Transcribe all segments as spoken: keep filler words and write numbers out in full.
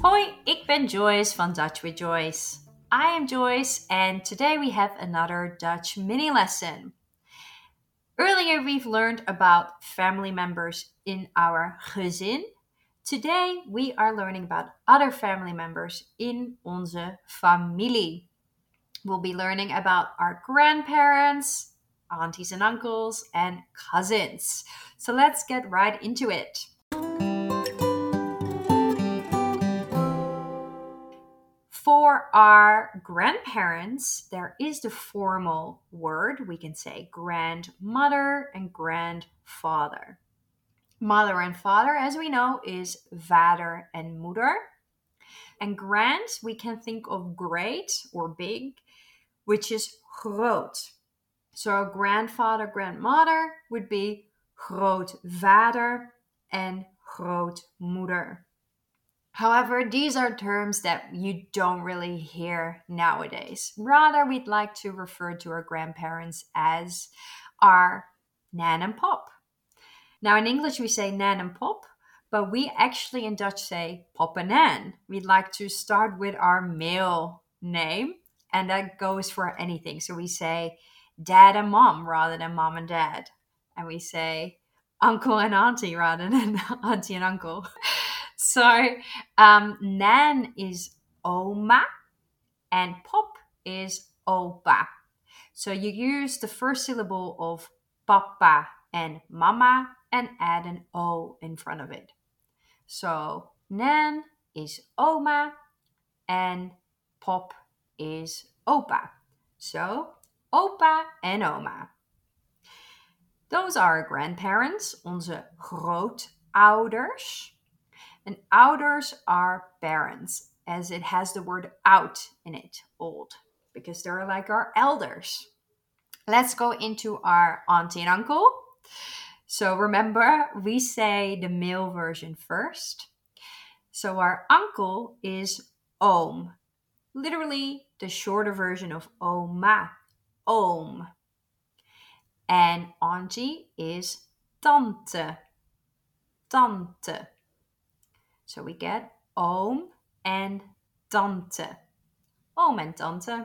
Hoi, ik ben Joyce van Dutch with Joyce. I am Joyce, and today we have another Dutch mini lesson. Earlier, we've learned about family members in our gezin. Today, we are learning about other family members in onze familie. We'll be learning about our grandparents, aunties and uncles, and cousins. So let's get right into it. For our grandparents, there is the formal word. We can say grandmother and grandfather. Mother and father, as we know, is vader and moeder. And grand, we can think of great or big, which is groot. So grandfather, grandmother would be grootvader and grootmoeder. However, these are terms that you don't really hear nowadays. Rather, we'd like to refer to our grandparents as our nan and pop. Now, in English, we say nan and pop, but we actually in Dutch say pop and nan. We'd like to start with our male name, and that goes for anything. So we say dad and mom rather than mom and dad. And we say uncle and auntie rather than auntie and uncle. So um, nan is oma and pop is opa. So you use the first syllable of papa and mama and add an O in front of it. So nan is oma and pop is opa. So opa and oma. Those are our grandparents, onze grootouders. And ouders are parents, as it has the word out in it, old, because they're like our elders. Let's go into our auntie and uncle. So remember, we say the male version first. So our uncle is oom, literally the shorter version of oma, oom. And auntie is tante, tante. So we get oom and tante. Oom and tante.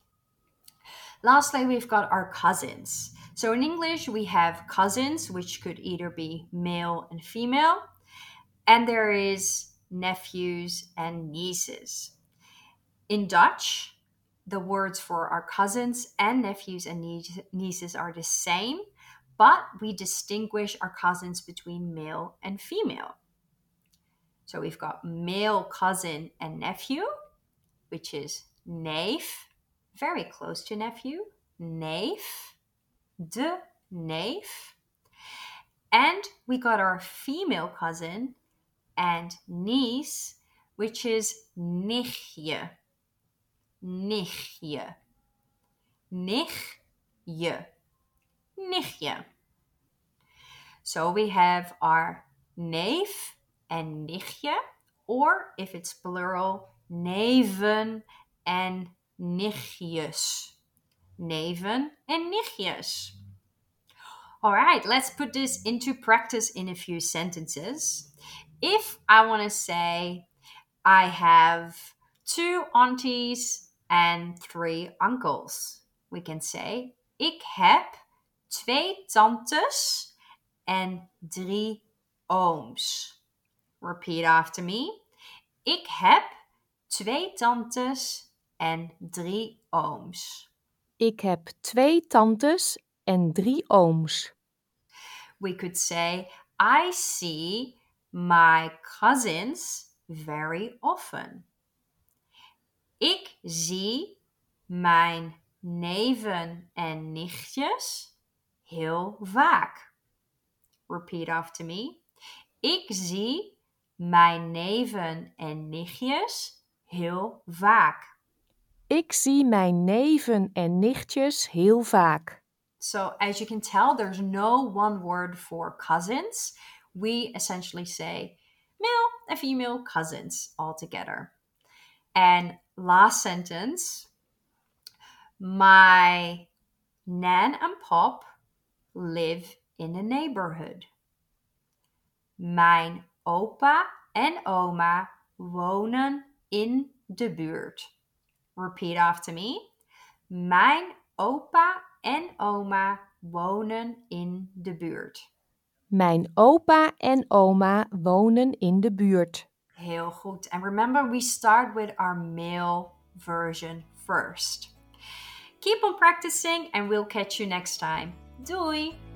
Lastly, we've got our cousins. So in English, we have cousins, which could either be male and female. And there is nephews and nieces. In Dutch, the words for our cousins and nephews and nieces are the same, but we distinguish our cousins between male and female. So we've got male cousin and nephew, which is neef, very close to nephew, neef, de neef. And we got our female cousin and niece, which is nichtje, nichtje, nichtje, nichtje. So we have our neef and nichtje, or if it's plural, neven en nichtjes. Neven en nichtjes. All right, let's put this into practice in a few sentences. If I want to say I have two aunties and three uncles, we can say ik heb twee tantes en drie ooms. Repeat after me. Ik heb twee tantes en drie ooms. Ik heb twee tantes en drie ooms. We could say, I see my cousins very often. Ik zie mijn neven en nichtjes heel vaak. Repeat after me. Ik zie mijn neven en nichtjes heel vaak. Ik zie mijn neven en nichtjes heel vaak. So as you can tell, there's no one word for cousins. We essentially say male and female cousins all together. And last sentence, my nan and pop live in a neighborhood. Mijn opa en oma wonen in de buurt. Repeat after me. Mijn opa en oma wonen in de buurt. Mijn opa en oma wonen in de buurt. Heel goed. And remember, we start with our male version first. Keep on practicing and we'll catch you next time. Doei!